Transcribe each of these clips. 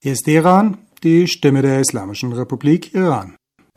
Hier ist Iran, die Stimme der Islamischen Republik Iran.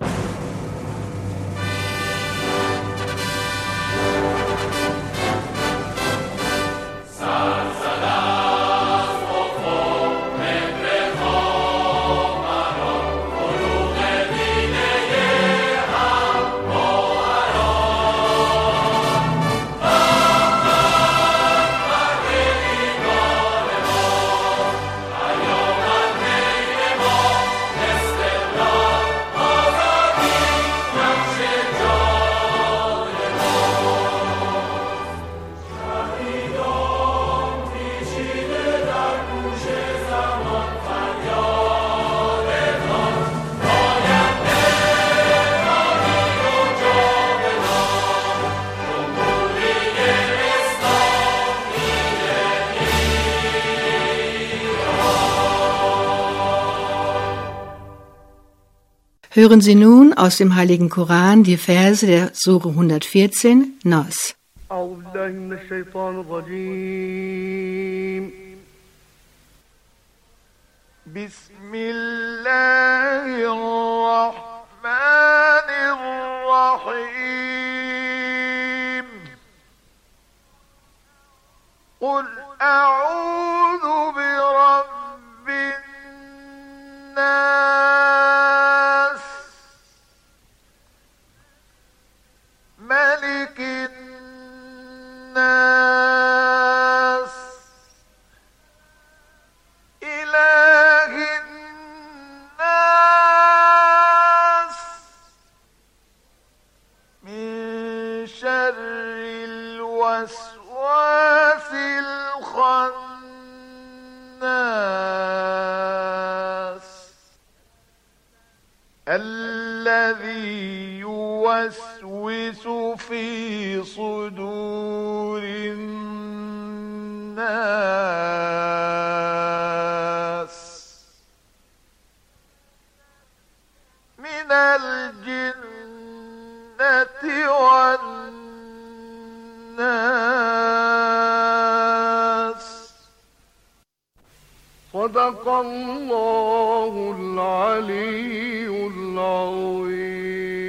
Hören Sie nun aus dem Heiligen Koran die Verse der Sure 114, Nas. Bismillahirrahmanirrahim. Qul a'udhu bi rabbin nas, malikin nas, ilahin nas, min sharril waswasil khannas, alladhi يوسوس في صدور الناس من الجنة والناس. صدق الله العلي العظيم.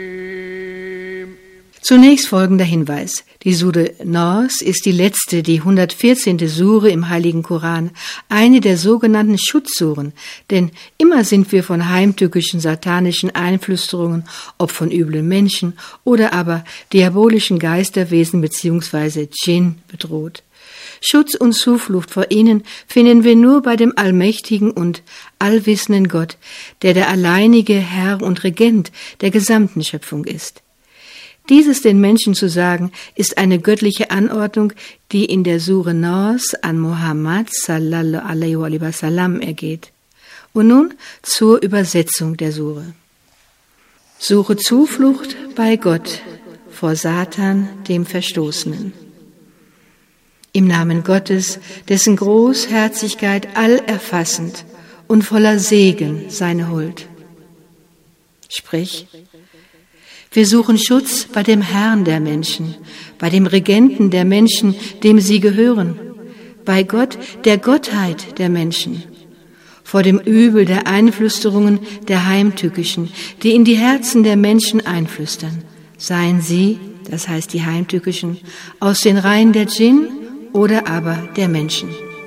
Zunächst folgender Hinweis. Die Sure Nas ist die letzte, die 114. Sure im Heiligen Koran, eine der sogenannten Schutzsuren, denn immer sind wir von heimtückischen satanischen Einflüsterungen, ob von üblen Menschen oder aber diabolischen Geisterwesen bzw. Dschinn bedroht. Schutz und Zuflucht vor ihnen finden wir nur bei dem allmächtigen und allwissenden Gott, der der alleinige Herr und Regent der gesamten Schöpfung ist. Dieses den Menschen zu sagen, ist eine göttliche Anordnung, die in der Sure Nas an Muhammad sallallahu alaihi wa sallam ergeht. Und nun zur Übersetzung der Sure. Suche Zuflucht bei Gott vor Satan, dem Verstoßenen. Im Namen Gottes, dessen Großherzigkeit allerfassend und voller Segen seine Huld. Sprich, wir suchen Schutz bei dem Herrn der Menschen, bei dem Regenten der Menschen, dem sie gehören, bei Gott, der Gottheit der Menschen, vor dem Übel der Einflüsterungen der Heimtückischen, die in die Herzen der Menschen einflüstern, seien sie, das heißt die Heimtückischen, aus den Reihen der Dschinn oder aber der Menschen.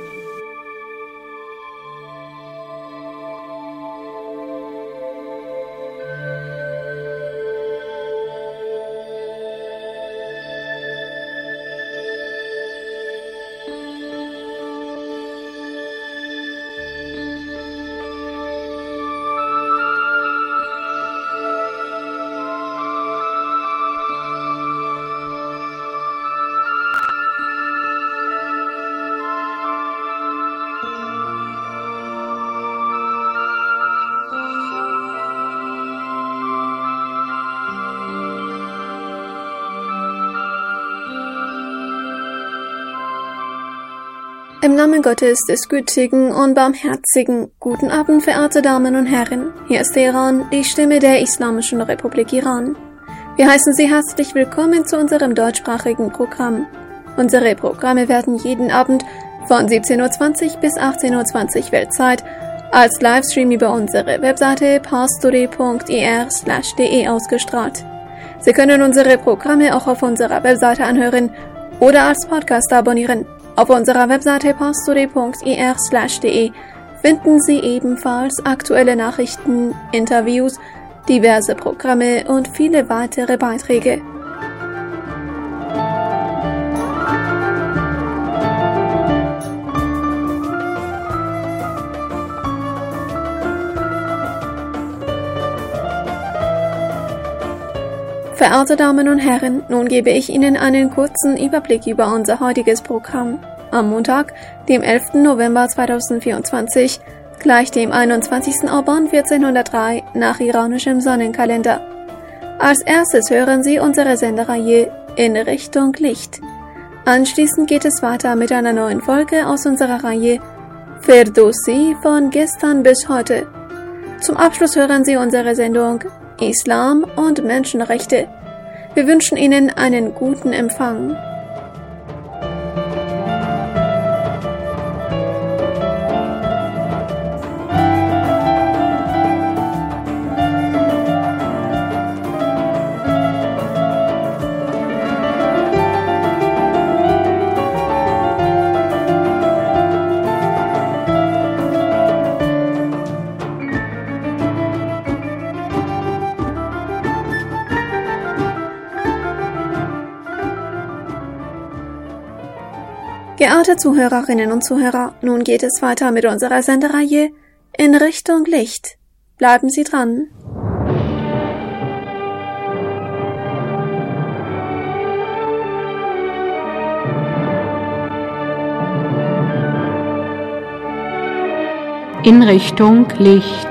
Im Namen Gottes, des Gütigen und Barmherzigen, guten Abend, verehrte Damen und Herren. Hier ist Iran, die Stimme der Islamischen Republik Iran. Wir heißen Sie herzlich willkommen zu unserem deutschsprachigen Programm. Unsere Programme werden jeden Abend von 17:20 bis 18:20 Weltzeit als Livestream über unsere Webseite pastori.ir/de ausgestrahlt. Sie können unsere Programme auch auf unserer Webseite anhören oder als Podcast abonnieren. Auf unserer Webseite pastori.ir/de finden Sie ebenfalls aktuelle Nachrichten, Interviews, diverse Programme und viele weitere Beiträge. Verehrte Damen und Herren, nun gebe ich Ihnen einen kurzen Überblick über unser heutiges Programm. Am Montag, dem 11. November 2024, gleich dem 21. Auban 1403 nach iranischem Sonnenkalender. Als erstes hören Sie unsere Sendereihe In Richtung Licht. Anschließend geht es weiter mit einer neuen Folge aus unserer Reihe Ferdowsi von gestern bis heute. Zum Abschluss hören Sie unsere Sendung Islam und Menschenrechte. Wir wünschen Ihnen einen guten Empfang. Geehrte Zuhörerinnen und Zuhörer, nun geht es weiter mit unserer Sendereihe In Richtung Licht. Bleiben Sie dran. In Richtung Licht.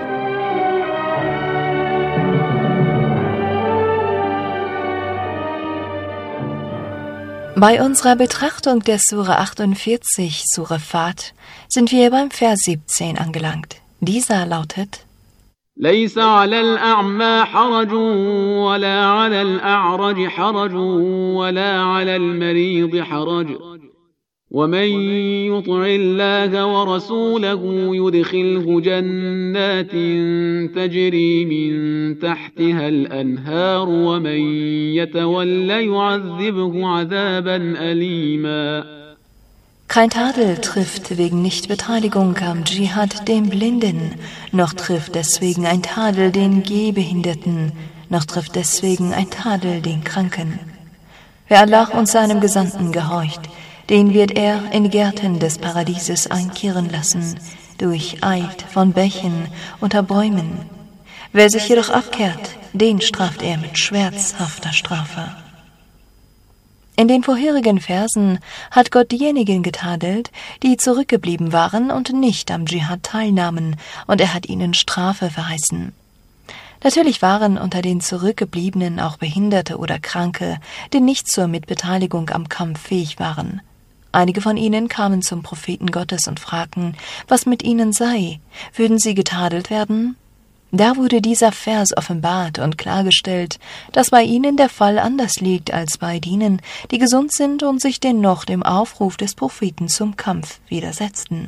Bei unserer Betrachtung der Sure 48, Sure Fat, sind wir beim Vers 17 angelangt. Dieser lautet: ليس على الأعمى حرج ولا على الأعرج حرج ولا على المريض حرج ومن يطع الله ورسوله يدخله جنات تجري من تحتها الأنهار ومن يتولى يعذبه عذابا أليما. Kein Tadel trifft wegen Nichtbeteiligung am Dschihad den Blinden, noch trifft deswegen ein Tadel den Gehbehinderten, noch trifft deswegen ein Tadel den Kranken. Wer Allah und seinem Gesandten gehorcht, den wird er in Gärten des Paradieses einkehren lassen, durcheilt von Bächen unter Bäumen. Wer sich jedoch abkehrt, den straft er mit schmerzhafter Strafe. In den vorherigen Versen hat Gott diejenigen getadelt, die zurückgeblieben waren und nicht am Dschihad teilnahmen, und er hat ihnen Strafe verheißen. Natürlich waren unter den Zurückgebliebenen auch Behinderte oder Kranke, die nicht zur Mitbeteiligung am Kampf fähig waren. Einige von ihnen kamen zum Propheten Gottes und fragten, was mit ihnen sei, würden sie getadelt werden? Da wurde dieser Vers offenbart und klargestellt, dass bei ihnen der Fall anders liegt als bei denen, die gesund sind und sich dennoch dem Aufruf des Propheten zum Kampf widersetzten.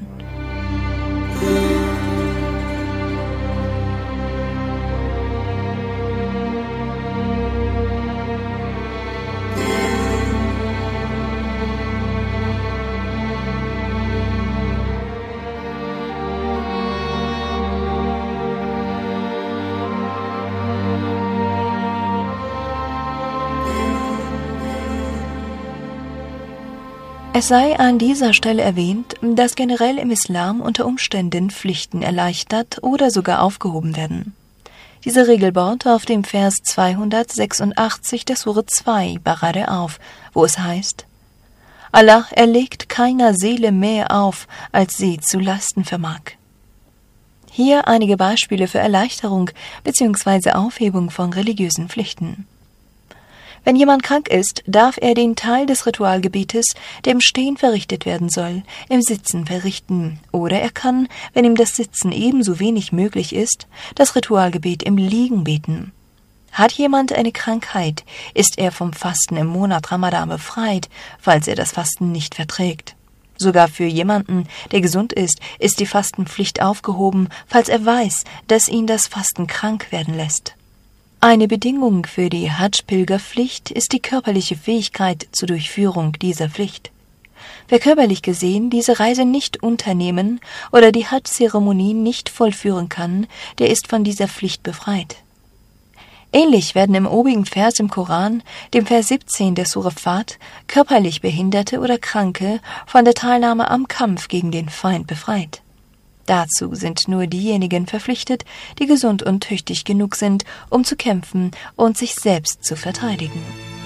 Es sei an dieser Stelle erwähnt, dass generell im Islam unter Umständen Pflichten erleichtert oder sogar aufgehoben werden. Diese Regel baut auf dem Vers 286 der Sure 2 Barade auf, wo es heißt: Allah erlegt keiner Seele mehr auf, als sie zu leisten vermag. Hier einige Beispiele für Erleichterung bzw. Aufhebung von religiösen Pflichten. Wenn jemand krank ist, darf er den Teil des Ritualgebetes, der im Stehen verrichtet werden soll, im Sitzen verrichten. Oder er kann, wenn ihm das Sitzen ebenso wenig möglich ist, das Ritualgebet im Liegen beten. Hat jemand eine Krankheit, ist er vom Fasten im Monat Ramadan befreit, falls er das Fasten nicht verträgt. Sogar für jemanden, der gesund ist die Fastenpflicht aufgehoben, falls er weiß, dass ihn das Fasten krank werden lässt. Eine Bedingung für die Hadsch-Pilgerpflicht ist die körperliche Fähigkeit zur Durchführung dieser Pflicht. Wer körperlich gesehen diese Reise nicht unternehmen oder die Hadsch-Zeremonie nicht vollführen kann, der ist von dieser Pflicht befreit. Ähnlich werden im obigen Vers im Koran, dem Vers 17 der Sure Fat, körperlich Behinderte oder Kranke von der Teilnahme am Kampf gegen den Feind befreit. Dazu sind nur diejenigen verpflichtet, die gesund und tüchtig genug sind, um zu kämpfen und sich selbst zu verteidigen.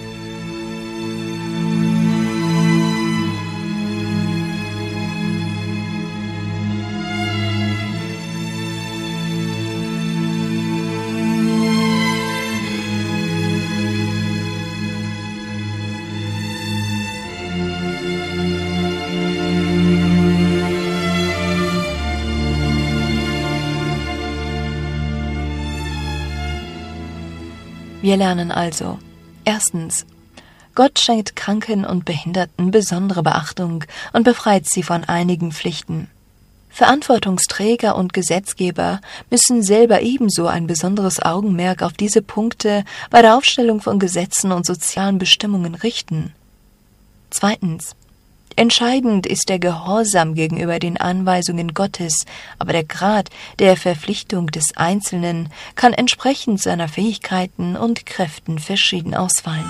Wir lernen also: Erstens, Gott schenkt Kranken und Behinderten besondere Beachtung und befreit sie von einigen Pflichten. Verantwortungsträger und Gesetzgeber müssen selber ebenso ein besonderes Augenmerk auf diese Punkte bei der Aufstellung von Gesetzen und sozialen Bestimmungen richten. Zweitens, entscheidend ist der Gehorsam gegenüber den Anweisungen Gottes, aber der Grad der Verpflichtung des Einzelnen kann entsprechend seiner Fähigkeiten und Kräften verschieden ausfallen.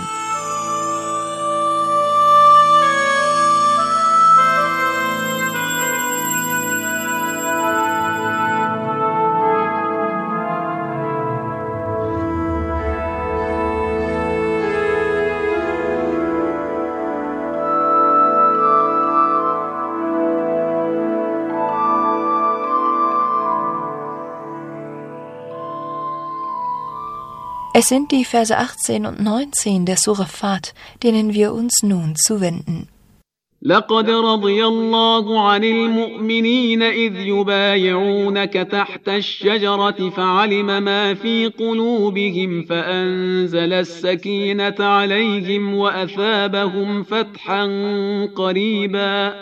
Es sind die Verse 18 und 19 der Sure Fat, denen wir uns nun zuwenden. لقد رضي الله عن المؤمنين إذ يبايعونك تحت الشجرة فعلم ما في قلوبهم فأنزل السكينة عليهم وأثابهم فتحا قريبا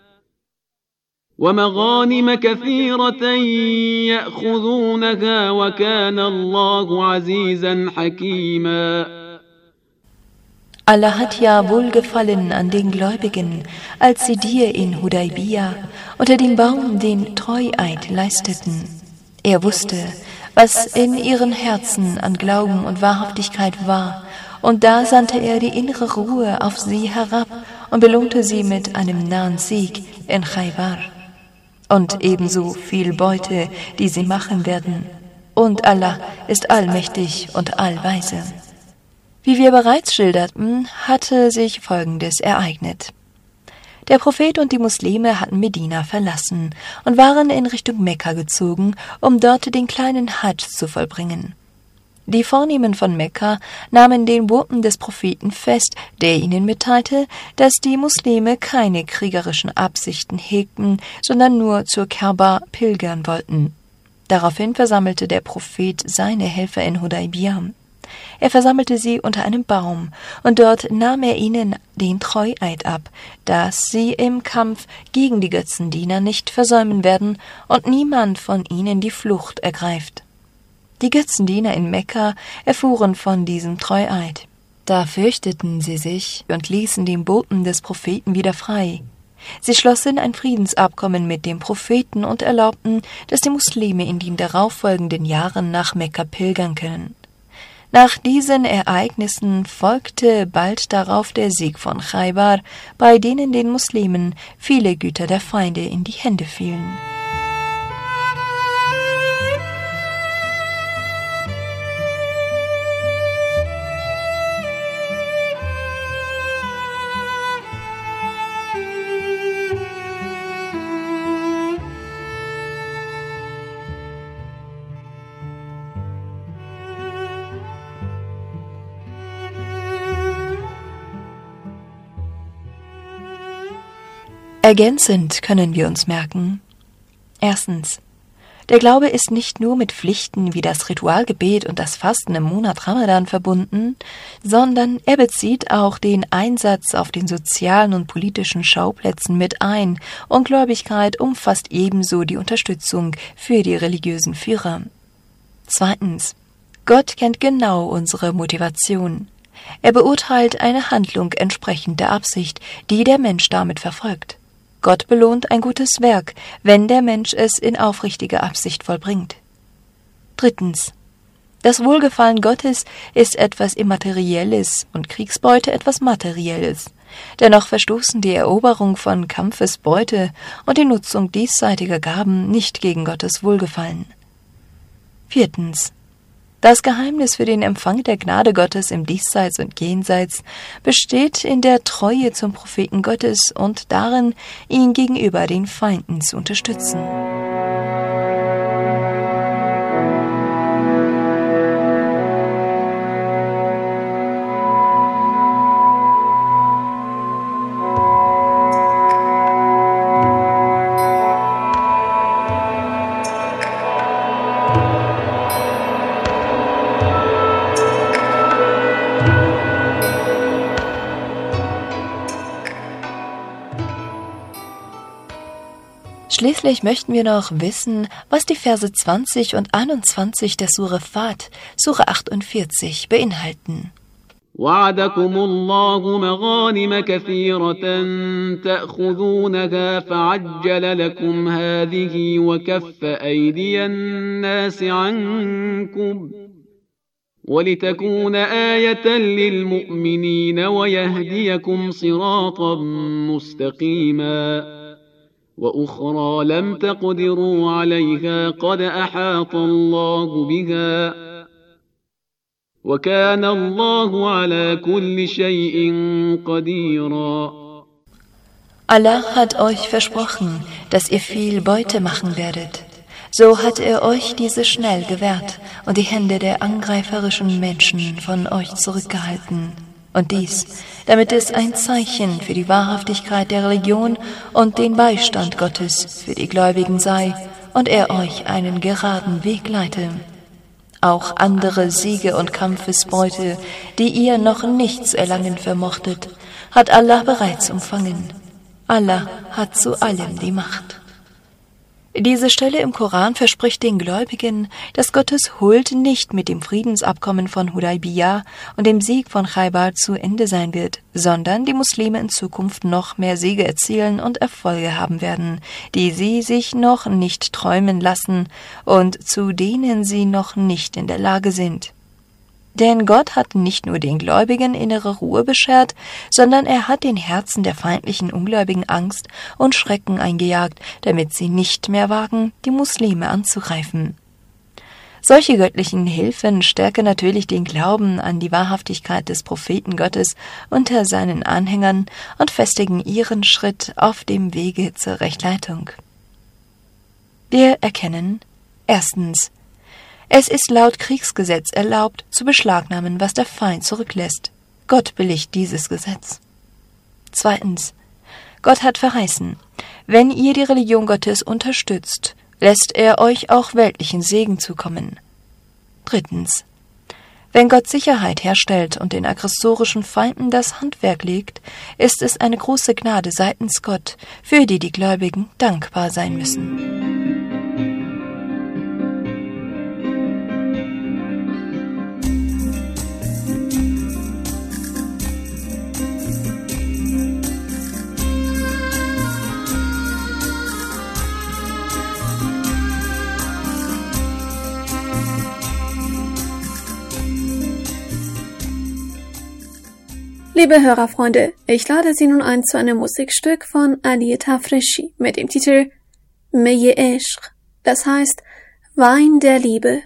ومغانم كثيرة يأخذونها وكان الله عزيزا حكيما. Allah hat ja Wohlgefallen an den Gläubigen, als sie dir in Hudaybiyah unter dem Baum den Treueid leisteten. Er wusste, was in ihren Herzen an Glauben und Wahrhaftigkeit war, und da sandte er die innere Ruhe auf sie herab und belohnte sie mit einem nahen Sieg in Khaybar. Und ebenso viel Beute, die sie machen werden. Und Allah ist allmächtig und allweise. Wie wir bereits schilderten, hatte sich Folgendes ereignet. Der Prophet und die Muslime hatten Medina verlassen und waren in Richtung Mekka gezogen, um dort den kleinen Hadsch zu vollbringen. Die Vornehmen von Mekka nahmen den Boten des Propheten fest, der ihnen mitteilte, dass die Muslime keine kriegerischen Absichten hegten, sondern nur zur Kaaba pilgern wollten. Daraufhin versammelte der Prophet seine Helfer in Hudaybiyah. Er versammelte sie unter einem Baum, und dort nahm er ihnen den Treueid ab, dass sie im Kampf gegen die Götzendiener nicht versäumen werden und niemand von ihnen die Flucht ergreift. Die Götzendiener in Mekka erfuhren von diesem Treueid. Da fürchteten sie sich und ließen den Boten des Propheten wieder frei. Sie schlossen ein Friedensabkommen mit dem Propheten und erlaubten, dass die Muslime in den darauffolgenden Jahren nach Mekka pilgern können. Nach diesen Ereignissen folgte bald darauf der Sieg von Khaybar, bei denen den Muslimen viele Güter der Feinde in die Hände fielen. Ergänzend können wir uns merken: Erstens, Der Glaube ist nicht nur mit Pflichten wie das Ritualgebet und das Fasten im Monat Ramadan verbunden, sondern er bezieht auch den Einsatz auf den sozialen und politischen Schauplätzen mit ein, und Gläubigkeit umfasst ebenso die Unterstützung für die religiösen Führer. Zweitens. Gott kennt genau unsere Motivation. Er beurteilt eine Handlung entsprechend der Absicht, die der Mensch damit verfolgt. Gott belohnt ein gutes Werk, wenn der Mensch es in aufrichtiger Absicht vollbringt. Drittens. Das Wohlgefallen Gottes ist etwas Immaterielles und Kriegsbeute etwas Materielles. Dennoch verstoßen die Eroberung von Kampfesbeute und die Nutzung diesseitiger Gaben nicht gegen Gottes Wohlgefallen. Viertens. Das Geheimnis für den Empfang der Gnade Gottes im Diesseits und Jenseits besteht in der Treue zum Propheten Gottes und darin, ihn gegenüber den Feinden zu unterstützen. Schließlich möchten wir noch wissen, was die Verse 20 und 21 der Sure Fat, Sure 48, beinhalten. وعدكم الله مغانم كثيرة تأخذونها فعجل لكم هذه وكف أيدي الناس عنكم ولتكون آية للمؤمنين ويهديكم صراطا مستقيما وأخرى لم تقدروا عليها قد أحاط الله بها وكان الله على كل شيء قديرا. Allah hat euch versprochen, dass ihr viel Beute machen werdet. So hat er euch diese schnell gewährt und die Hände der angreiferischen Menschen von euch zurückgehalten. Und dies, damit es ein Zeichen für die Wahrhaftigkeit der Religion und den Beistand Gottes für die Gläubigen sei und er euch einen geraden Weg leite. Auch andere Siege und Kampfesbeute, die ihr noch nicht zu erlangen vermochtet, hat Allah bereits umfangen. Allah hat zu allem die Macht. Diese Stelle im Koran verspricht den Gläubigen, dass Gottes Huld nicht mit dem Friedensabkommen von Hudaybiyah und dem Sieg von Khaybar zu Ende sein wird, sondern die Muslime in Zukunft noch mehr Siege erzielen und Erfolge haben werden, die sie sich noch nicht träumen lassen und zu denen sie noch nicht in der Lage sind. Denn Gott hat nicht nur den Gläubigen innere Ruhe beschert, sondern er hat den Herzen der feindlichen Ungläubigen Angst und Schrecken eingejagt, damit sie nicht mehr wagen, die Muslime anzugreifen. Solche göttlichen Hilfen stärken natürlich den Glauben an die Wahrhaftigkeit des Propheten Gottes unter seinen Anhängern und festigen ihren Schritt auf dem Wege zur Rechtleitung. Wir erkennen erstens: Es ist laut Kriegsgesetz erlaubt, zu beschlagnahmen, was der Feind zurücklässt. Gott billigt dieses Gesetz. Zweitens. Gott hat verheißen: Wenn ihr die Religion Gottes unterstützt, lässt er euch auch weltlichen Segen zukommen. Drittens. Wenn Gott Sicherheit herstellt und den aggressorischen Feinden das Handwerk legt, ist es eine große Gnade seitens Gott, für die die Gläubigen dankbar sein müssen. Liebe Hörerfreunde, ich lade Sie nun ein zu einem Musikstück von Ali Tafreshi mit dem Titel Meye Ishq, das heißt Wein der Liebe.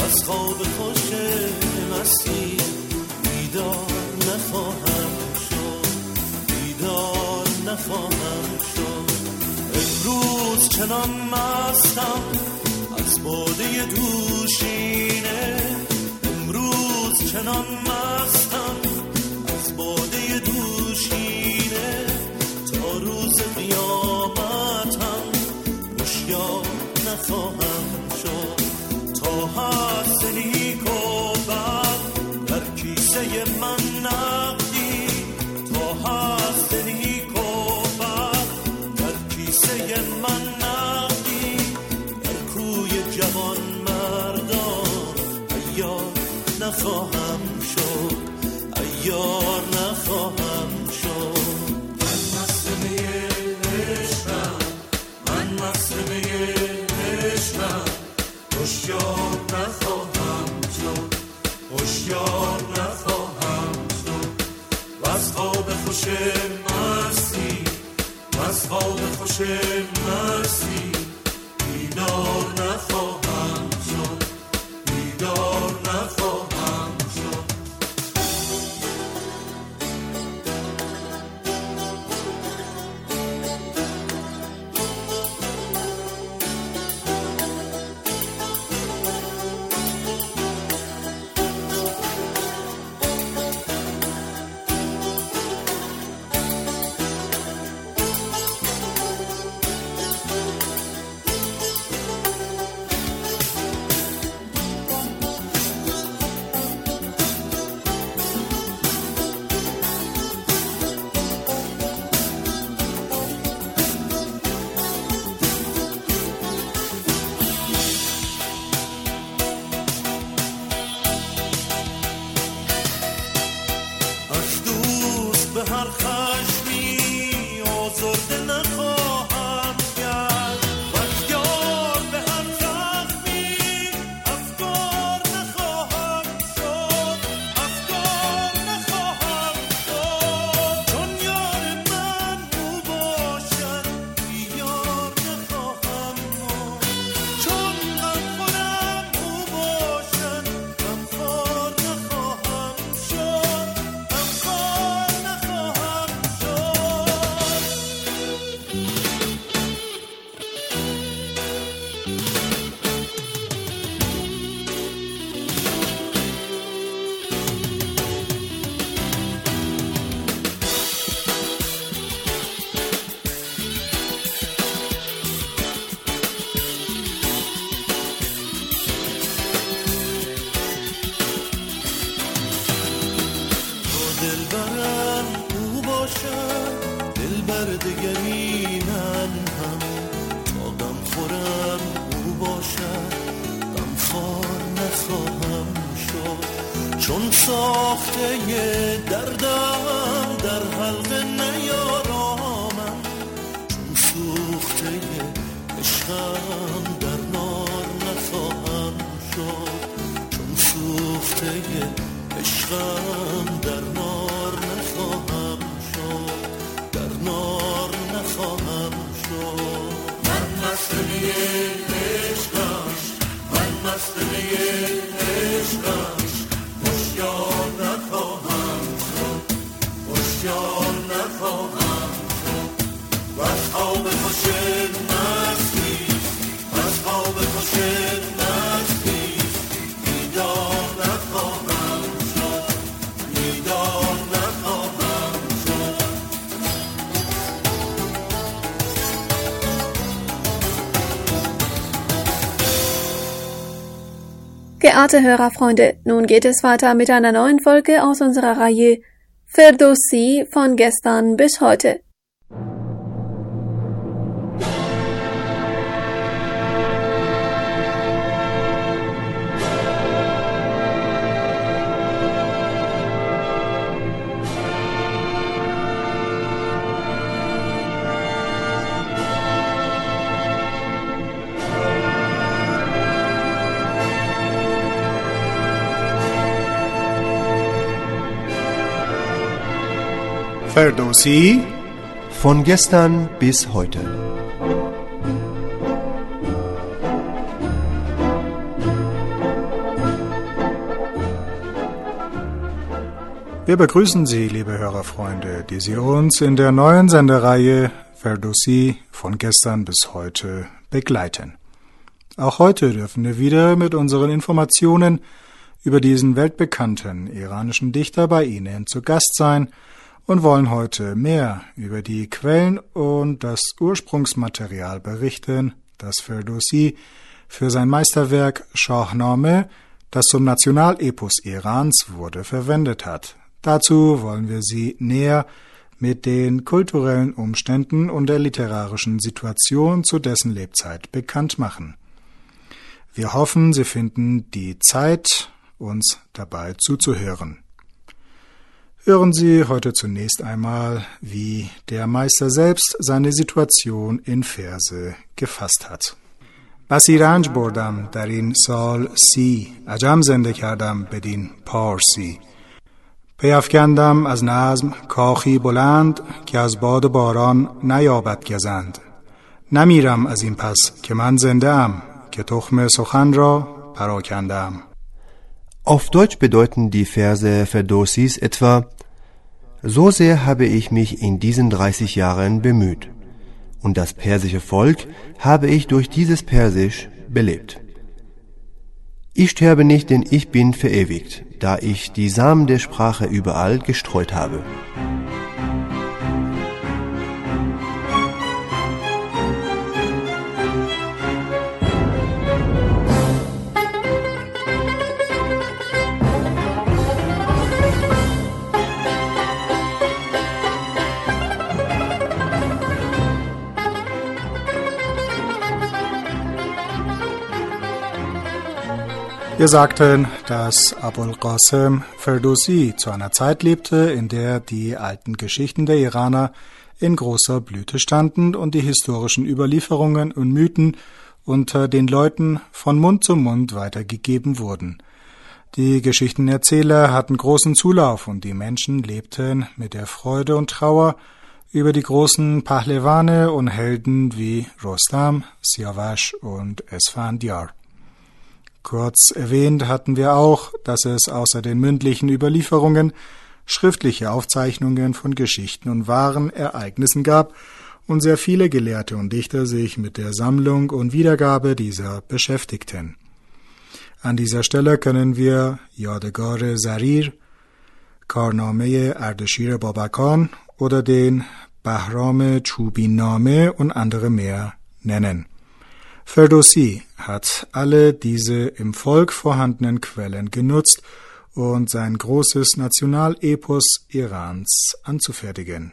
از خواب خوش مستی بیدار نخواهم شد، بیدار نخواهم شد. امروز چنان مستم از باده دوشینه، امروز چنان مستم از باده دوشینه، تا روز قیامتم هوشیار نخواهم شد. تا هست نیک و بد در کیسه من نقدی، تا هست نیک و بد در کیسه من نقدی، در کوی جوان مردان عیار نخواهم شد، عیار نخواهم شد. من مست می عشقم، من مست می عشقم، هوشیار نخواهم شد، هوشیار نخواهم شد. وز خواب خوش مستی، وز خواب خوش مستی بیدار نخواهم شد، بیدار نخواهم شد. هر خشمی آزرده نخواهم کرد، و یار به هر زخمی افگار نخواهم شد، افگار نخواهم شد. چون یار من او باشد بیار نخواهم ماند، چون غمخورم او باشد غمخوار نخواهم شد، غمخوار دلبرم او باشد، دلبر دگری من هم، تا غم خورم او باشد غمخوار نخواهم شد. چون ساخته دردم در حلقه نیارامم، چون سوخته عشقم در نار نخواهم شد، چون سوخته عشقم در نار نخواهم شد، در نار نخواهم شد. من مست می عشقم، من مست می عشقم، هوشیار نخواهم شد، هوشیار نخواهم شد. وز خواب خوش مستی، وز خواب خوش مستی بیدار نخواهم شد، بیدار نخواهم شد. Geehrte Hörerfreunde, nun geht es weiter mit einer neuen Folge aus unserer Reihe Ferdowsi von gestern bis heute. Ferdowsi von gestern bis heute. Wir begrüßen Sie, liebe Hörerfreunde, die Sie uns in der neuen Sendereihe Ferdowsi von gestern bis heute begleiten. Auch heute dürfen wir wieder mit unseren Informationen über diesen weltbekannten iranischen Dichter bei Ihnen zu Gast sein und wollen heute mehr über die Quellen und das Ursprungsmaterial berichten, das Ferdowsi für sein Meisterwerk Shahnameh, das zum Nationalepos Irans wurde, verwendet hat. Dazu wollen wir Sie näher mit den kulturellen Umständen und der literarischen Situation zu dessen Lebzeit bekannt machen. Wir hoffen, Sie finden die Zeit, uns dabei zuzuhören. Hören Sie heute zunächst einmal, wie der Meister selbst seine Situation in Verse gefasst hat. بسی رنج بردم در این سال 30 عجم زنده کردم بدین پارسی پیافکندم از نظم کاخی بلند که از باد باران نیابد گزند نمیرم از این پس که من زنده ام که تخم سخن را پراکندم. Auf Deutsch bedeuten die Verse Ferdowsis etwa: So sehr habe ich mich in diesen 30 Jahren bemüht, und das persische Volk habe ich durch dieses Persisch belebt. Ich sterbe nicht, denn ich bin verewigt, da ich die Samen der Sprache überall gestreut habe. Wir sagten, dass Abul Qasim Ferdowsi zu einer Zeit lebte, in der die alten Geschichten der Iraner in großer Blüte standen und die historischen Überlieferungen und Mythen unter den Leuten von Mund zu Mund weitergegeben wurden. Die Geschichtenerzähler hatten großen Zulauf und die Menschen lebten mit der Freude und Trauer über die großen Pahlewane und Helden wie Rostam, Siavash und Esfandiar. Kurz erwähnt hatten wir auch, dass es außer den mündlichen Überlieferungen schriftliche Aufzeichnungen von Geschichten und wahren Ereignissen gab und sehr viele Gelehrte und Dichter sich mit der Sammlung und Wiedergabe dieser beschäftigten. An dieser Stelle können wir Yadegar Zarir, Karnameh Ardeshir Babakan oder den Bahram Chubin-Name und andere mehr nennen. Ferdowsi hat alle diese im Volk vorhandenen Quellen genutzt und sein großes Nationalepos Irans anzufertigen.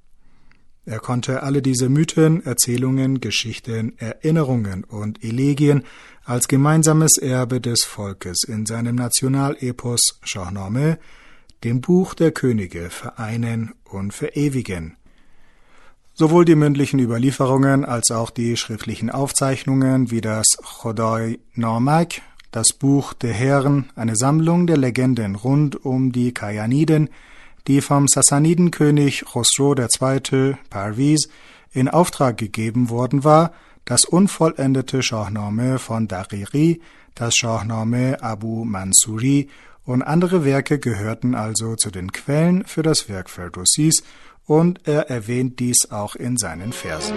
Er konnte alle diese Mythen, Erzählungen, Geschichten, Erinnerungen und Elegien als gemeinsames Erbe des Volkes in seinem Nationalepos Shahnameh, dem Buch der Könige, vereinen und verewigen. Sowohl die mündlichen Überlieferungen als auch die schriftlichen Aufzeichnungen wie das Khodai Namak, das Buch der Herren, eine Sammlung der Legenden rund um die Kayaniden, die vom Sassanidenkönig Chosrow II. Parviz in Auftrag gegeben worden war, das unvollendete Shahnameh von Daghiri, das Shahnameh Abu Mansuri und andere Werke gehörten also zu den Quellen für das Werk Ferdowsis, und er erwähnt dies auch in seinen Versen.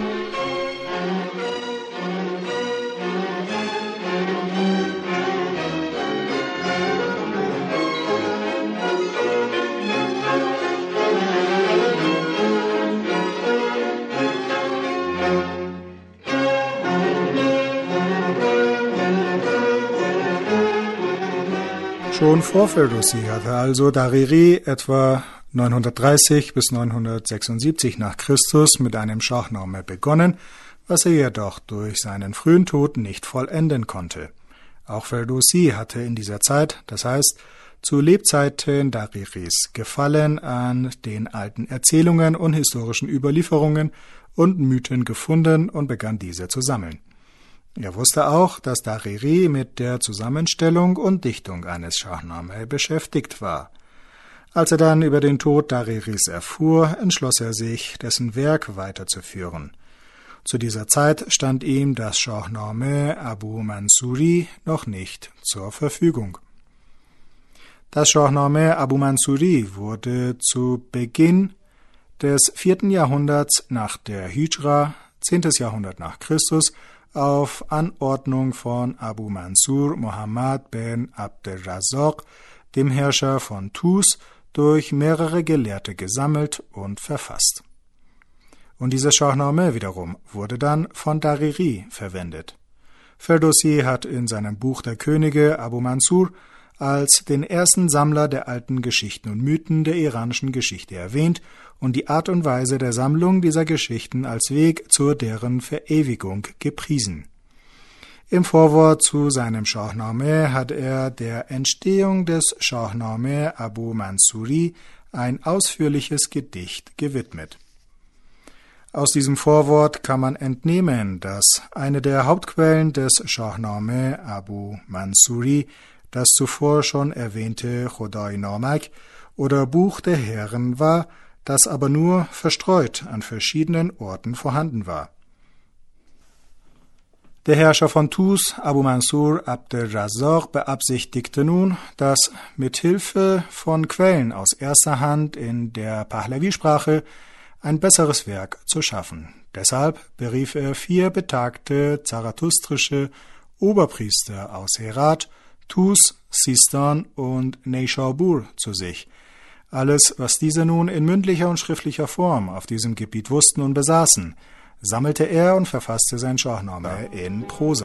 Schon vor Ferdowsi hatte also Daghiri etwa 930 bis 976 nach Christus mit einem Shahnameh begonnen, was er jedoch durch seinen frühen Tod nicht vollenden konnte. Auch Ferdowsi hatte in dieser Zeit, das heißt zu Lebzeiten Daghiris, Gefallen an den alten Erzählungen und historischen Überlieferungen und Mythen gefunden und begann diese zu sammeln. Er wusste auch, dass Daghiri mit der Zusammenstellung und Dichtung eines Shahnameh beschäftigt war. Als er dann über den Tod Daghiris erfuhr, entschloss er sich, dessen Werk weiterzuführen. Zu dieser Zeit stand ihm das Shahnameh Abu Mansuri noch nicht zur Verfügung. Das Shahnameh Abu Mansuri wurde zu Beginn des 4. Jahrhunderts nach der Hijra, 10. Jahrhundert nach Christus, auf Anordnung von Abu Mansur Muhammad ben Abd-er-Razzaq, dem Herrscher von Tus, durch mehrere Gelehrte gesammelt und verfasst. Und dieses Shahnameh wiederum wurde dann von Dariri verwendet. Ferdowsi hat in seinem Buch der Könige Abu Mansur als den ersten Sammler der alten Geschichten und Mythen der iranischen Geschichte erwähnt und die Art und Weise der Sammlung dieser Geschichten als Weg zu deren Verewigung gepriesen. Im Vorwort zu seinem Shahnameh hat er der Entstehung des Shahnameh Abu Mansuri ein ausführliches Gedicht gewidmet. Aus diesem Vorwort kann man entnehmen, dass eine der Hauptquellen des Shahnameh Abu Mansuri das zuvor schon erwähnte Khodai-Namak oder Buch der Herren war, das aber nur verstreut an verschiedenen Orten vorhanden war. Der Herrscher von Tus, Abu Mansur Abd-er-Razzaq, beabsichtigte nun, das mit Hilfe von Quellen aus erster Hand in der Pahlavi-Sprache ein besseres Werk zu schaffen. Deshalb berief er 4 betagte zarathustrische Oberpriester aus Herat, Tus, Sistan und Neyshabur zu sich. Alles, was diese nun in mündlicher und schriftlicher Form auf diesem Gebiet wussten und besaßen, sammelte er und verfasste sein Shahnameh in Prosa.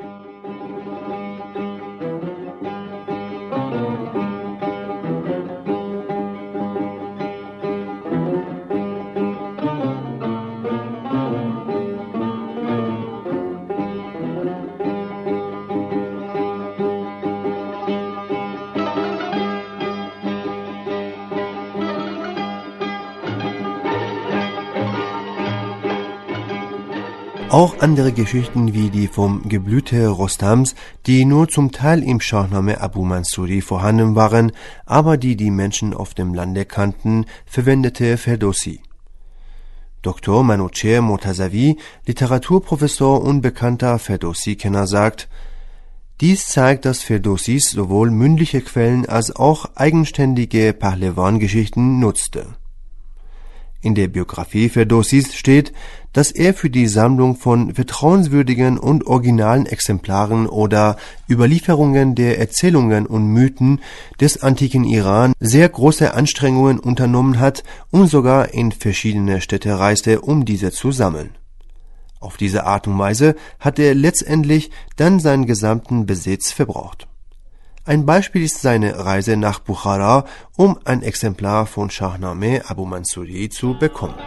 Auch andere Geschichten wie die vom Geblüte Rostams, die nur zum Teil im Shahnameh Abu Mansuri vorhanden waren, aber die die Menschen auf dem Lande kannten, verwendete Ferdowsi. Dr. Manouchehr Mortazavi, Literaturprofessor und bekannter Ferdowsi-Kenner, sagt: Dies zeigt, dass Ferdowsis sowohl mündliche Quellen als auch eigenständige Pahlewan-Geschichten nutzte. In der Biografie Ferdowsis steht, dass er für die Sammlung von vertrauenswürdigen und originalen Exemplaren oder Überlieferungen der Erzählungen und Mythen des antiken Iran sehr große Anstrengungen unternommen hat und sogar in verschiedene Städte reiste, um diese zu sammeln. Auf diese Art und Weise hat er letztendlich dann seinen gesamten Besitz verbraucht. Ein Beispiel ist seine Reise nach Bukhara, um ein Exemplar von Shahnameh Abu Mansuri zu bekommen.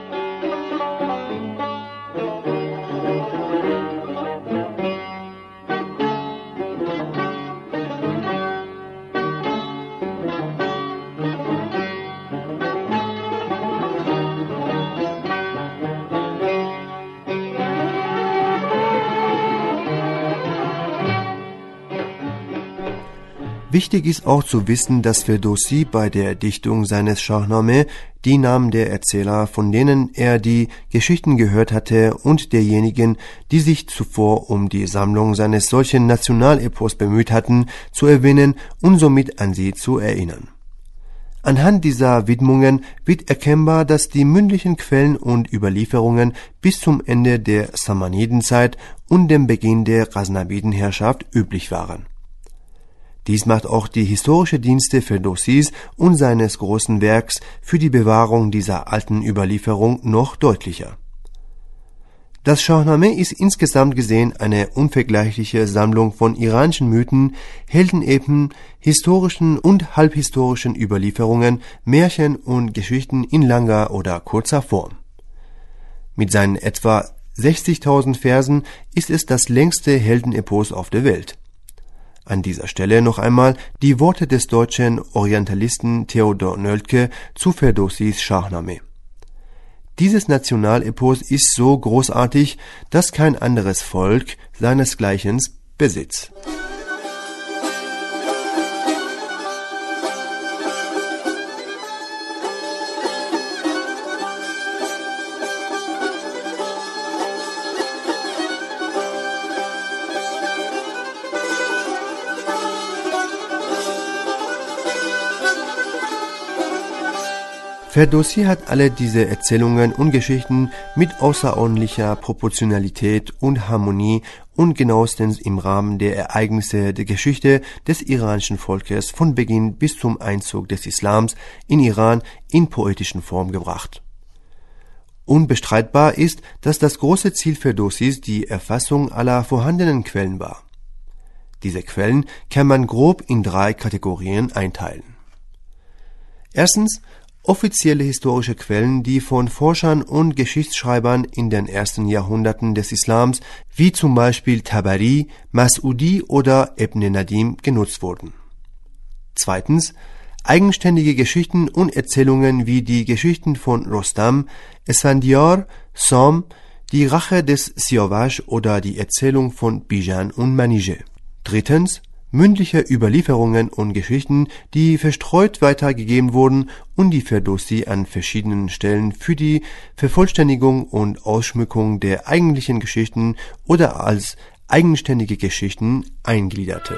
Wichtig ist auch zu wissen, dass Ferdowsi bei der Erdichtung seines Shahnameh die Namen der Erzähler, von denen er die Geschichten gehört hatte, und derjenigen, die sich zuvor um die Sammlung seines solchen Nationalepos bemüht hatten, zu erwähnen und somit an sie zu erinnern. Anhand dieser Widmungen wird erkennbar, dass die mündlichen Quellen und Überlieferungen bis zum Ende der Samanidenzeit und dem Beginn der Ghaznavidenherrschaft üblich waren. Dies macht auch die historische Dienste Ferdowsis und seines großen Werks für die Bewahrung dieser alten Überlieferung noch deutlicher. Das Shahnameh ist insgesamt gesehen eine unvergleichliche Sammlung von iranischen Mythen, Heldenepen, historischen und halbhistorischen Überlieferungen, Märchen und Geschichten in langer oder kurzer Form. Mit seinen etwa 60.000 Versen ist es das längste Heldenepos auf der Welt. An dieser Stelle noch einmal die Worte des deutschen Orientalisten Theodor Nöldke zu Ferdowsis Shahnameh. Dieses Nationalepos ist so großartig, dass kein anderes Volk seinesgleichen besitzt. Ferdowsi hat alle diese Erzählungen und Geschichten mit außerordentlicher Proportionalität und Harmonie und genauestens im Rahmen der Ereignisse der Geschichte des iranischen Volkes von Beginn bis zum Einzug des Islams in Iran in poetischen Form gebracht. Unbestreitbar ist, dass das große Ziel Ferdowsis die Erfassung aller vorhandenen Quellen war. Diese Quellen kann man grob in 3 Kategorien einteilen. Erstens offizielle historische Quellen, die von Forschern und Geschichtsschreibern in den ersten Jahrhunderten des Islams, wie zum Beispiel Tabari, Mas'udi oder Ibn Nadim, genutzt wurden. Zweitens eigenständige Geschichten und Erzählungen wie die Geschichten von Rostam, Esfandiar, Sam, die Rache des Siavash oder die Erzählung von Bijan und Manije. Drittens mündliche Überlieferungen und Geschichten, die verstreut weitergegeben wurden und die Ferdowsi an verschiedenen Stellen für die Vervollständigung und Ausschmückung der eigentlichen Geschichten oder als eigenständige Geschichten eingliederte.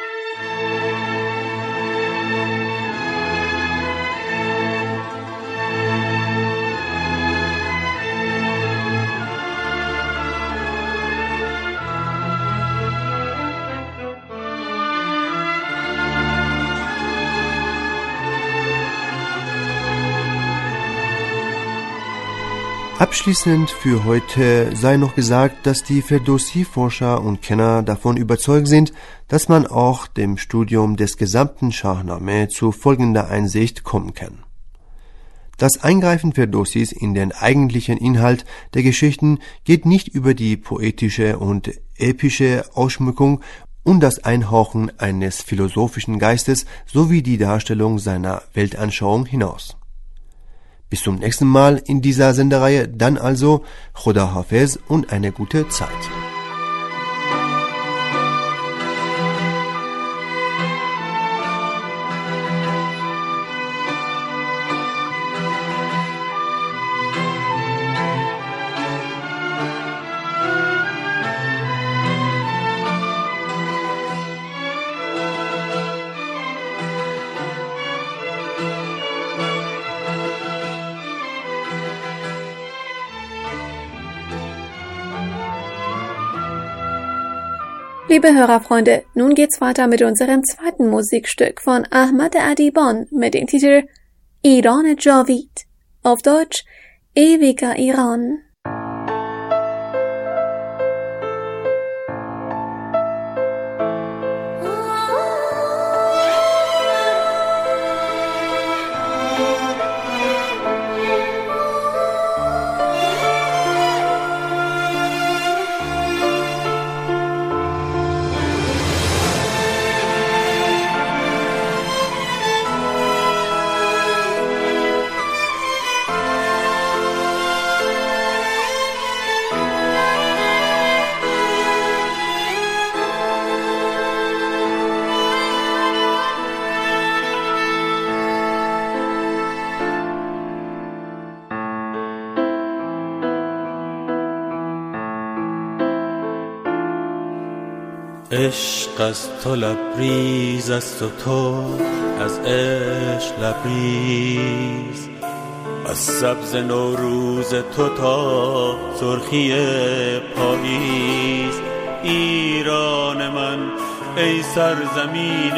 Abschließend für heute sei noch gesagt, dass die Ferdowsi-Forscher und Kenner davon überzeugt sind, dass man auch dem Studium des gesamten Shahnameh zu folgender Einsicht kommen kann. Das Eingreifen Ferdowsis in den eigentlichen Inhalt der Geschichten geht nicht über die poetische und epische Ausschmückung und das Einhauchen eines philosophischen Geistes sowie die Darstellung seiner Weltanschauung hinaus. Bis zum nächsten Mal in dieser Sendereihe, dann also Khoda Hafez und eine gute Zeit. Liebe Hörerfreunde, nun geht's weiter mit unserem zweiten Musikstück von Ahmad Adibon mit dem Titel Iran Javid, auf Deutsch Ewiger Iran. عشق از تو لبریز است و تو از عشق لبریز، از سبز نوروز تو تا سرخی پاییز. ایران من ای سرزمین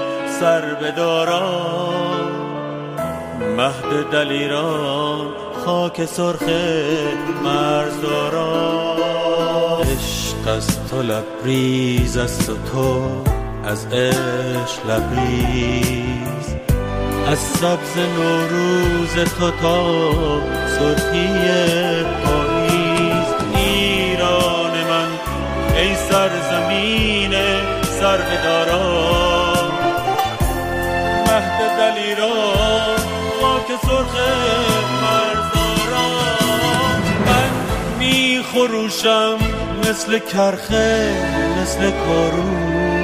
سربداران، مهد دلیران خاک سرخ مرزداران. عشق از تو لبریز است و تو از عشق لبریز، از سبز نوروز تو تا سرخی پاییز. ایران من ای سرزمین سربداران، مهد دلیران خاک سرخ مرزداران. من می خروشم مثل کرخه مثل کارو،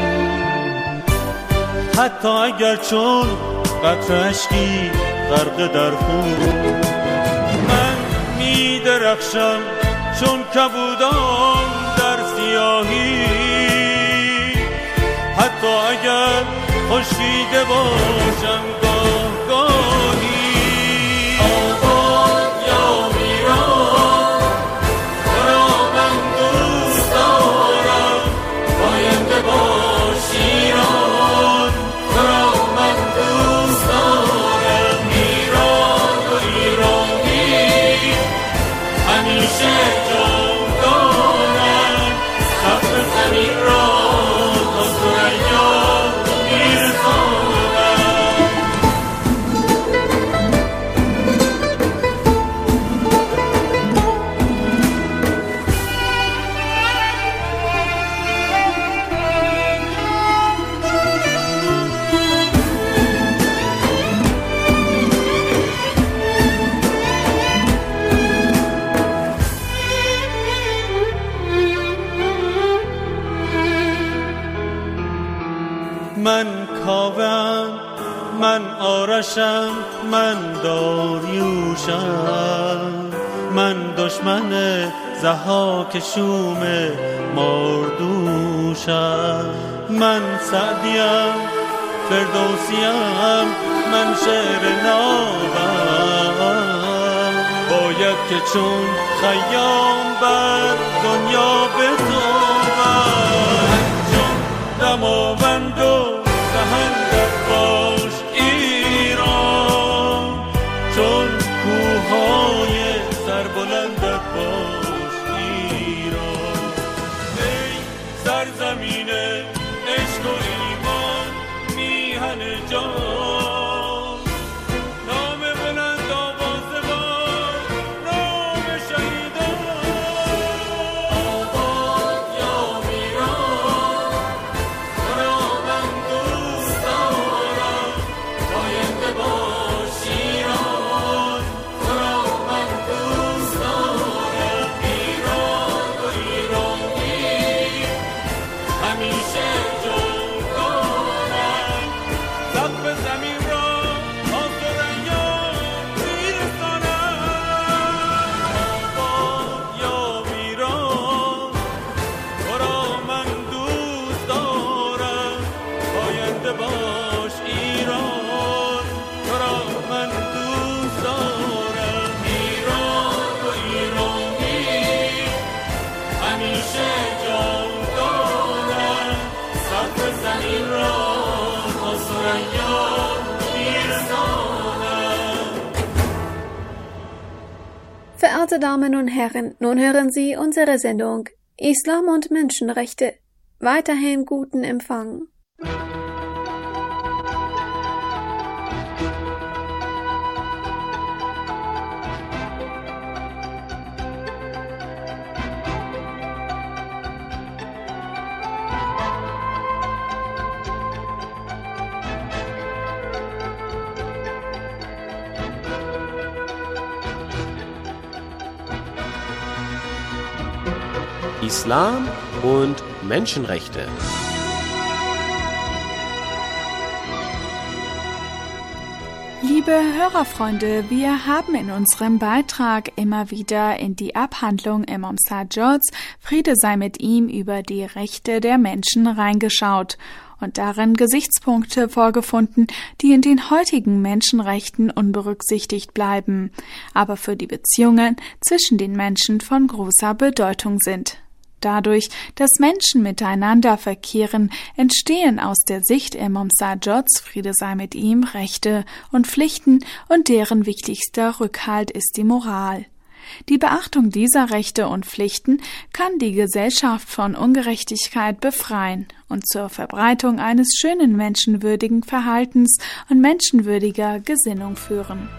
حتی اگر چون قطره اشکی غرق در خون. من می درخشم چون کبودان در سیاهی، حتی اگر خشکیده باشم گاه گاهی. من آرشم، من داریوشم، من دشمن ضحاک شوم مردوشم، من سعدیم، فردوسیم، من شعر نابم، باید که چون خیام بر دنیا بتابم، چون دماوند و دهندت باش ایران، چون کوههای سربلندت باش ایران، ای سرزمین عشق و ایمان میهن جان، نام بلند آواز باد، نام شهیدان. آباد یا میران، تو را من دوست دارم، پاینده باش ایران، تو را من دوست دارم، ایران و ایرانی همیشه جاودانم، سقف زمین را آسرایان میرسانم. آباد یا ویران، تو را من دوست دارم، پاینده باش ایران، تو را من دوست دارم، ایران و ایرانی همیشه جاودانم، سقف زمین را آسرایان میرسانم. Verehrte Damen und Herren, nun hören Sie unsere Sendung Islam und Menschenrechte. Weiterhin guten Empfang. Islam und Menschenrechte. Liebe Hörerfreunde, wir haben in unserem Beitrag immer wieder in die Abhandlung Imam Sajjads, Friede sei mit ihm, über die Rechte der Menschen reingeschaut und darin Gesichtspunkte vorgefunden, die in den heutigen Menschenrechten unberücksichtigt bleiben, aber für die Beziehungen zwischen den Menschen von großer Bedeutung sind. Dadurch, dass Menschen miteinander verkehren, entstehen aus der Sicht Imam Sajjads, Friede sei mit ihm, Rechte und Pflichten, und deren wichtigster Rückhalt ist die Moral. Die Beachtung dieser Rechte und Pflichten kann die Gesellschaft von Ungerechtigkeit befreien und zur Verbreitung eines schönen menschenwürdigen Verhaltens und menschenwürdiger Gesinnung führen.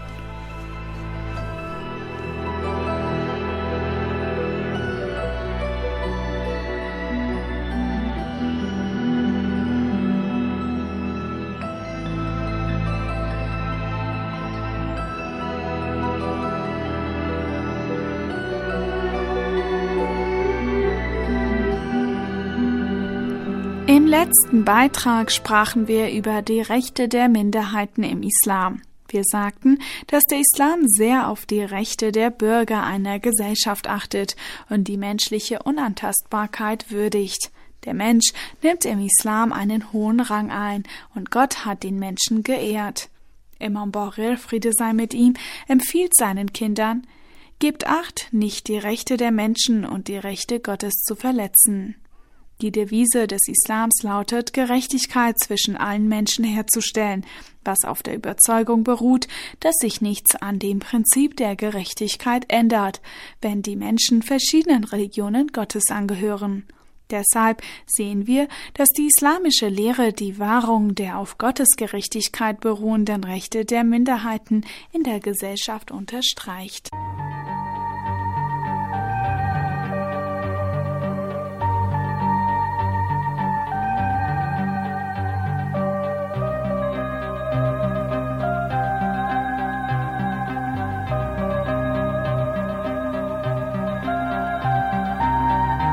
Im letzten Beitrag sprachen wir über die Rechte der Minderheiten im Islam. Wir sagten, dass der Islam sehr auf die Rechte der Bürger einer Gesellschaft achtet und die menschliche Unantastbarkeit würdigt. Der Mensch nimmt im Islam einen hohen Rang ein und Gott hat den Menschen geehrt. Imam Borir, Friede sei mit ihm, empfiehlt seinen Kindern: Gebt Acht, nicht die Rechte der Menschen und die Rechte Gottes zu verletzen. Die Devise des Islams lautet, Gerechtigkeit zwischen allen Menschen herzustellen, was auf der Überzeugung beruht, dass sich nichts an dem Prinzip der Gerechtigkeit ändert, wenn die Menschen verschiedenen Religionen Gottes angehören. Deshalb sehen wir, dass die islamische Lehre die Wahrung der auf Gottes Gerechtigkeit beruhenden Rechte der Minderheiten in der Gesellschaft unterstreicht.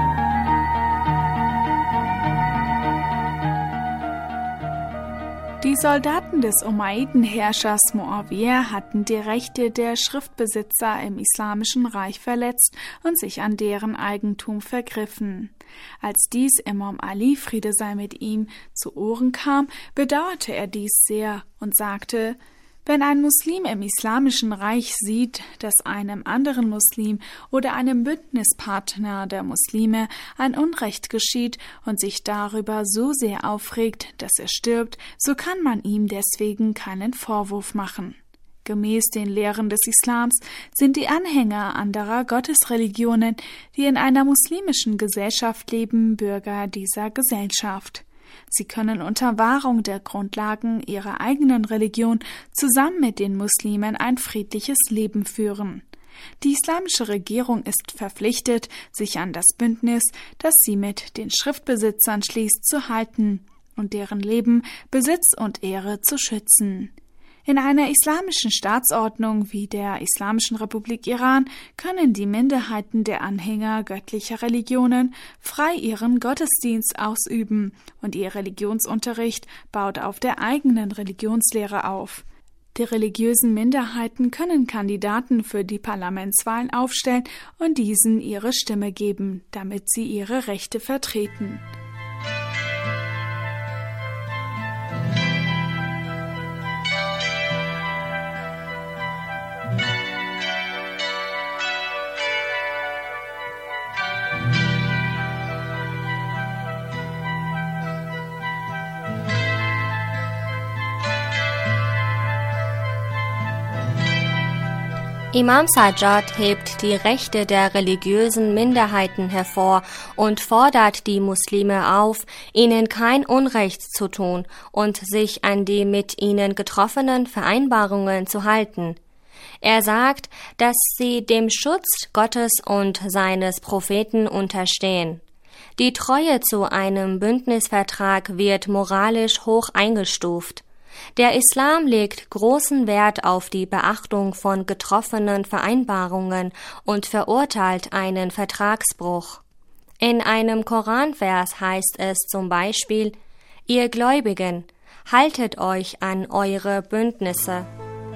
Die Die Soldaten des Umayyaden-Herrschers Muawiyah hatten die Rechte der Schriftbesitzer im Islamischen Reich verletzt und sich an deren Eigentum vergriffen. Als dies Imam Ali, Friede sei mit ihm, zu Ohren kam, bedauerte er dies sehr und sagte: Wenn ein Muslim im Islamischen Reich sieht, dass einem anderen Muslim oder einem Bündnispartner der Muslime ein Unrecht geschieht und sich darüber so sehr aufregt, dass er stirbt, so kann man ihm deswegen keinen Vorwurf machen. Gemäß den Lehren des Islams sind die Anhänger anderer Gottesreligionen, die in einer muslimischen Gesellschaft leben, Bürger dieser Gesellschaft. Sie können unter Wahrung der Grundlagen ihrer eigenen Religion zusammen mit den Muslimen ein friedliches Leben führen. Die islamische Regierung ist verpflichtet, sich an das Bündnis, das sie mit den Schriftbesitzern schließt, zu halten und deren Leben, Besitz und Ehre zu schützen. In einer islamischen Staatsordnung wie der Islamischen Republik Iran können die Minderheiten der Anhänger göttlicher Religionen frei ihren Gottesdienst ausüben und ihr Religionsunterricht baut auf der eigenen Religionslehre auf. Die religiösen Minderheiten können Kandidaten für die Parlamentswahlen aufstellen und diesen ihre Stimme geben, damit sie ihre Rechte vertreten. Imam Sajjad hebt die Rechte der religiösen Minderheiten hervor und fordert die Muslime auf, ihnen kein Unrecht zu tun und sich an die mit ihnen getroffenen Vereinbarungen zu halten. Er sagt, dass sie dem Schutz Gottes und seines Propheten unterstehen. Die Treue zu einem Bündnisvertrag wird moralisch hoch eingestuft. Der Islam legt großen Wert auf die Beachtung von getroffenen Vereinbarungen und verurteilt einen Vertragsbruch. In einem Koranvers heißt es zum Beispiel: Ihr Gläubigen, haltet euch an eure Bündnisse.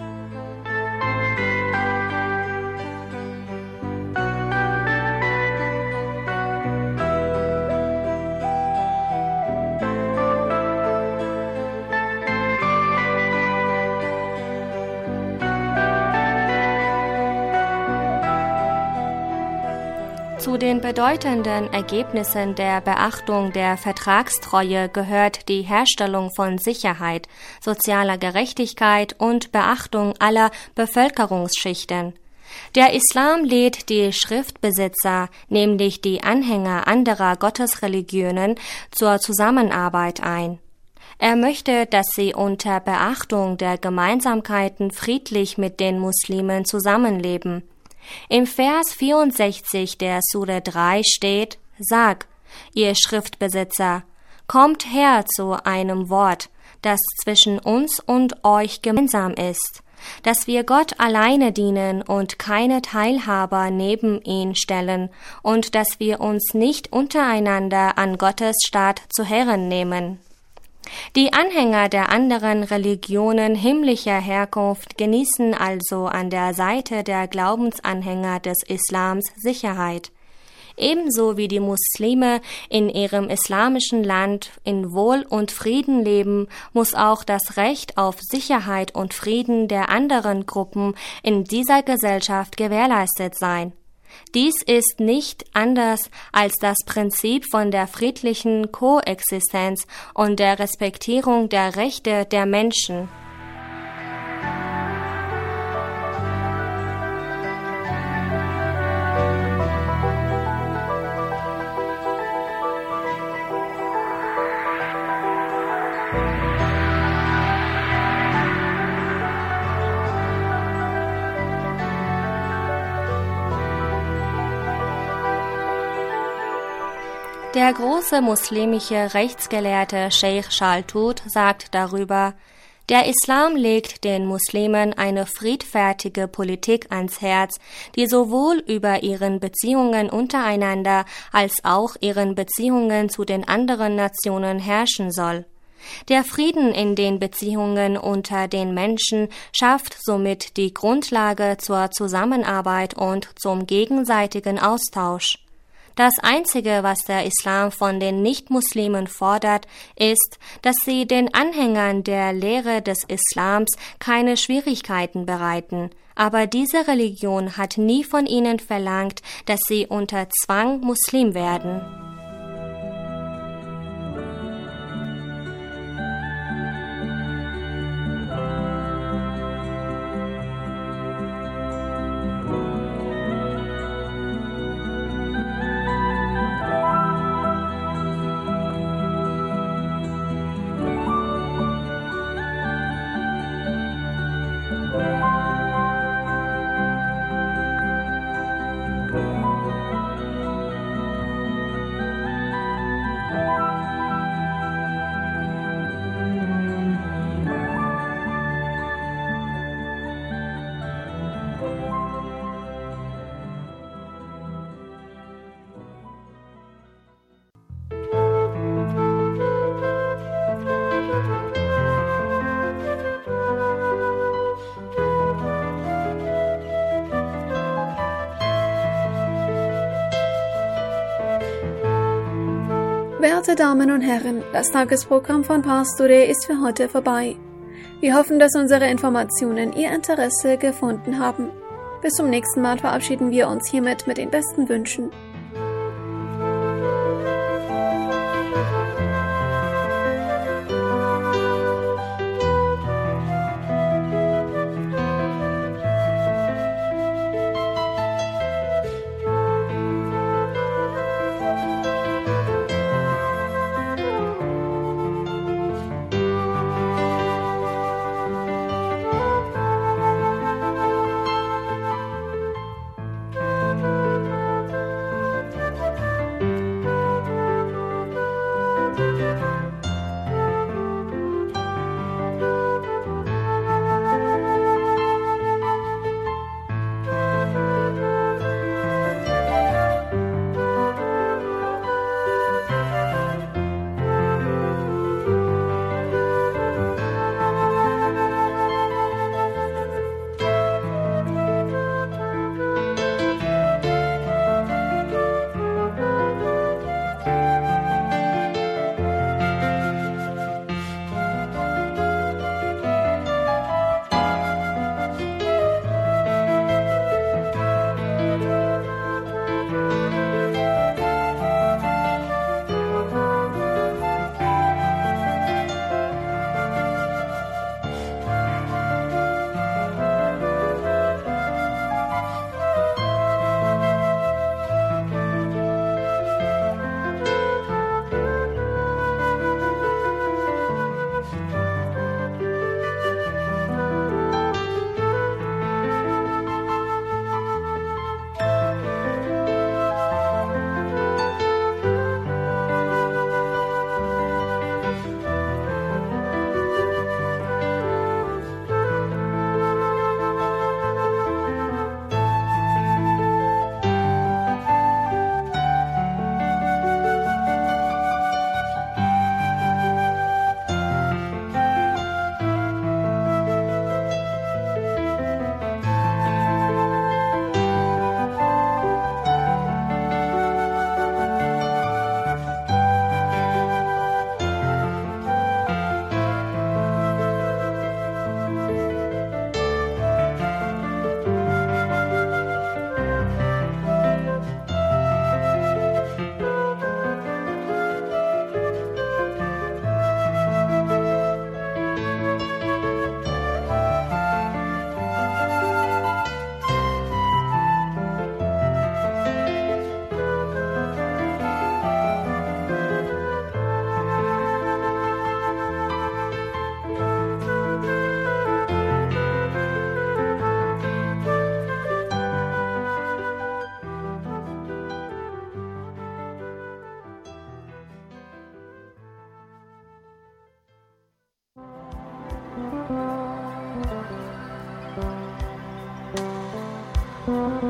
Zu den bedeutenden Ergebnissen der Beachtung der Vertragstreue gehört die Herstellung von Sicherheit, sozialer Gerechtigkeit und Beachtung aller Bevölkerungsschichten. Der Islam lädt die Schriftbesitzer, nämlich die Anhänger anderer Gottesreligionen, zur Zusammenarbeit ein. Er möchte, dass sie unter Beachtung der Gemeinsamkeiten friedlich mit den Muslimen zusammenleben. Im Vers 64 der Sure 3 steht: Sag, ihr Schriftbesitzer, kommt her zu einem Wort, das zwischen uns und euch gemeinsam ist, dass wir Gott alleine dienen und keine Teilhaber neben ihn stellen und dass wir uns nicht untereinander an Gottes Staat zu Herren nehmen. Die Anhänger der anderen Religionen himmlischer Herkunft genießen also an der Seite der Glaubensanhänger des Islams Sicherheit. Ebenso wie die Muslime in ihrem islamischen Land in Wohl und Frieden leben, muss auch das Recht auf Sicherheit und Frieden der anderen Gruppen in dieser Gesellschaft gewährleistet sein. Dies ist nicht anders als das Prinzip von der friedlichen Koexistenz und der Respektierung der Rechte der Menschen. Der große muslimische Rechtsgelehrte Sheikh Shaltut sagt darüber: Der Islam legt den Muslimen eine friedfertige Politik ans Herz, die sowohl über ihren Beziehungen untereinander als auch ihren Beziehungen zu den anderen Nationen herrschen soll. Der Frieden in den Beziehungen unter den Menschen schafft somit die Grundlage zur Zusammenarbeit und zum gegenseitigen Austausch. Das Einzige, was der Islam von den Nichtmuslimen fordert, ist, dass sie den Anhängern der Lehre des Islams keine Schwierigkeiten bereiten. Aber diese Religion hat nie von ihnen verlangt, dass sie unter Zwang Muslim werden. Werte Damen und Herren, das Tagesprogramm von Pars Today ist für heute vorbei. Wir hoffen, dass unsere Informationen Ihr Interesse gefunden haben. Bis zum nächsten Mal verabschieden wir uns hiermit mit den besten Wünschen. Thank you.